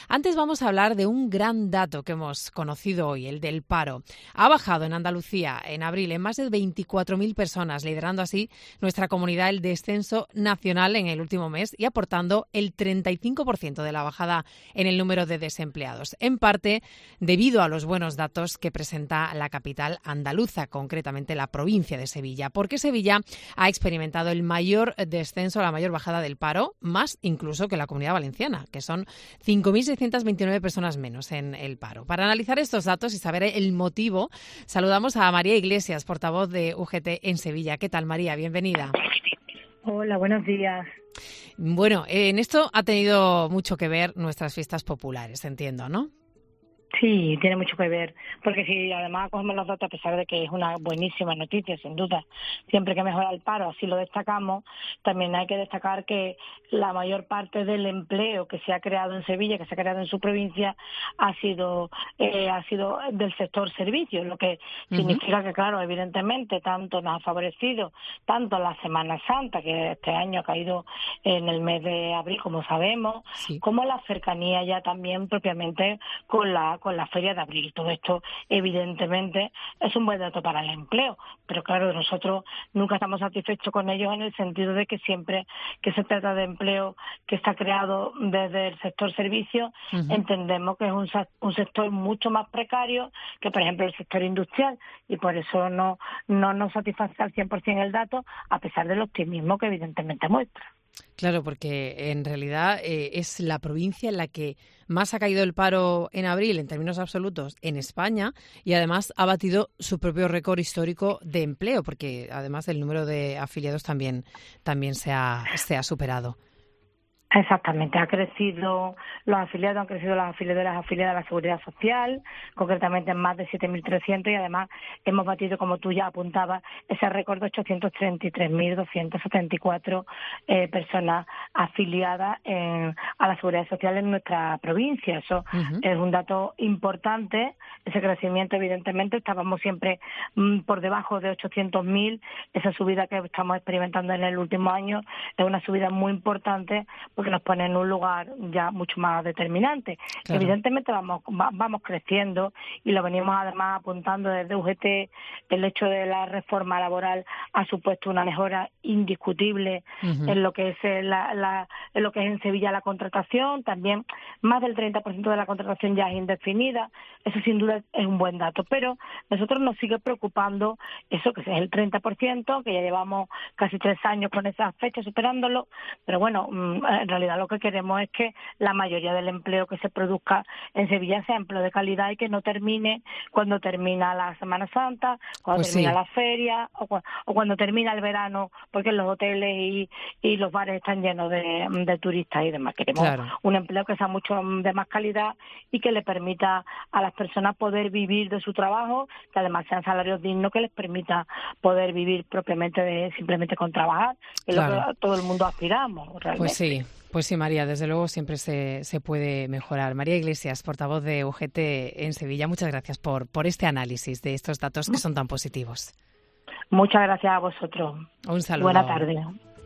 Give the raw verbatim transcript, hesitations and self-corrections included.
Antes vamos a hablar de un gran dato que hemos conocido hoy, el del paro. Ha bajado en Andalucía en abril en más de veinticuatro mil personas, liderando así nuestra comunidad el descenso nacional en el último mes y aportando el treinta y cinco por ciento de la bajada en el número de desempleados, en parte debido a los buenos datos que presenta la capital andaluza, concretamente la provincia de Sevilla, porque Sevilla ha experimentado el mayor descenso, la mayor bajada del paro, más incluso que la Comunidad Valenciana, que son cinco mil seiscientas veintinueve personas menos en el paro. Para analizar estos datos y saber el motivo, saludamos a María Iglesias, portavoz de U G T en Sevilla. ¿Qué tal, María? Bienvenida. Hola, buenos días. Bueno, en esto ha tenido mucho que ver nuestras fiestas populares, entiendo, ¿no? Sí, tiene mucho que ver, porque si además cogemos los datos, a pesar de que es una buenísima noticia, sin duda, siempre que mejora el paro, así lo destacamos, también hay que destacar que la mayor parte del empleo que se ha creado en Sevilla, que se ha creado en su provincia, ha sido eh, ha sido del sector servicios, lo que uh-huh. significa que, claro, evidentemente, tanto nos ha favorecido, tanto la Semana Santa, que este año ha caído en el mes de abril, como sabemos, sí. como la cercanía ya también propiamente con la con la Feria de Abril. Todo esto, evidentemente, es un buen dato para el empleo, pero claro, nosotros nunca estamos satisfechos con ellos en el sentido de que siempre que se trata de empleo que está creado desde el sector servicios, uh-huh. entendemos que es un, un sector mucho más precario que, por ejemplo, el sector industrial, y por eso no, no nos satisface al cien por ciento el dato, a pesar del optimismo que evidentemente muestra. Claro, porque en realidad eh, es la provincia en la que más ha caído el paro en abril en términos absolutos en España y además ha batido su propio récord histórico de empleo, porque además el número de afiliados también, también se ha, se ha superado. Exactamente, ha crecido, los afiliados han crecido las afiliadas las afiliadas a la Seguridad Social, concretamente en más de siete mil trescientos, y además hemos batido, como tú ya apuntabas, ese récord de ochocientos treinta y tres mil doscientas setenta y cuatro eh, personas afiliadas en, a la Seguridad Social en nuestra provincia. Eso uh-huh. es un dato importante. Ese crecimiento, evidentemente, estábamos siempre mmm, por debajo de ochocientos mil. Esa subida que estamos experimentando en el último año es una subida muy importante, porque nos pone en un lugar ya mucho más determinante. Claro. Evidentemente vamos vamos creciendo y lo venimos además apuntando desde U G T. El hecho de la reforma laboral ha supuesto una mejora indiscutible uh-huh. en lo que es la, la en lo que es en Sevilla la contratación. También más del treinta por ciento de la contratación ya es indefinida. Eso sin duda es un buen dato, pero nosotros nos sigue preocupando eso, que es el treinta por ciento, que ya llevamos casi tres años con esa fecha superándolo, pero bueno, en realidad lo que queremos es que la mayoría del empleo que se produzca en Sevilla sea empleo de calidad y que no termine cuando termina la Semana Santa, cuando pues termina sí. la feria o, cu- o cuando termina el verano, porque los hoteles y, y los bares están llenos de, de turistas y demás. Queremos claro. un empleo que sea mucho de más calidad y que le permita a las personas poder vivir de su trabajo, que además sean salarios dignos, que les permita poder vivir propiamente de simplemente con trabajar, que claro. es lo que todo el mundo aspiramos realmente. Pues sí. Pues sí, María, desde luego siempre se, se puede mejorar. María Iglesias, portavoz de U G T en Sevilla, muchas gracias por, por este análisis de estos datos que son tan positivos. Muchas gracias a vosotros. Un saludo. Buena tarde.